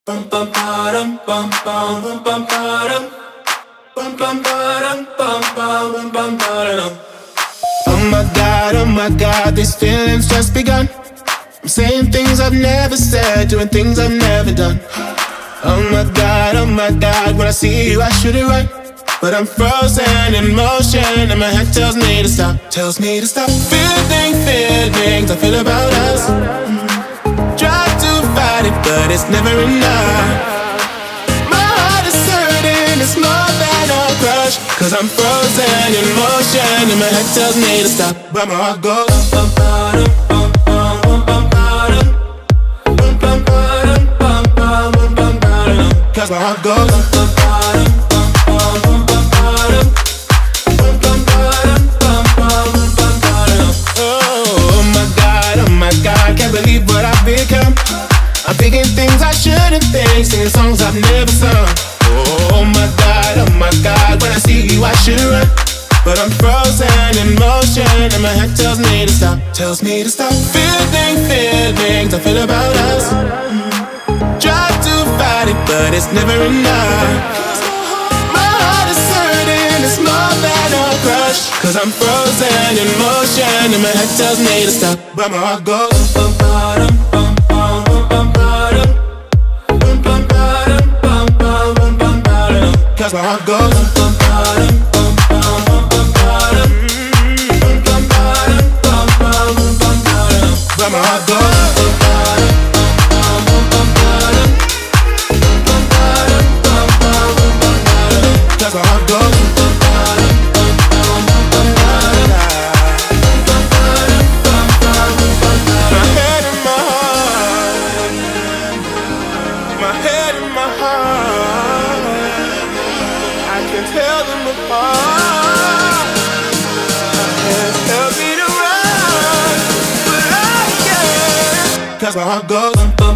Oh my God, these feelings just begun. I'm saying things I've never said, doing things I've never done. Oh my God, when I see you I shoot it right, but I'm frozen in motion and my head tells me to stop. Tells me to stop. Feelings I feel about us. Try to fight it, but it's never enough. My heart is hurting, it's more than a crush, 'cause I'm frozen in motion and my head tells me to stop, but my heart goes. 'Cause my heart goes. Oh my God, can't believe what I've become. I'm thinking things I shouldn't think, singing songs I've never sung. Oh my God, when I see you I should run, but I'm frozen in motion and my head tells me to stop. Tells me to stop. Feelings I feel about us. Try to fight it, but it's never enough. My heart is hurting, it's more than a crush, 'cause I'm frozen in motion and my head tells me to stop, but my heart goes. 'Cause my heart goes. But my heart goes. That's my heart goes. My head and my heart. My head and my heart. I can tell them apart. My hands tell me to run, but I can't. 'Cause my heart goes.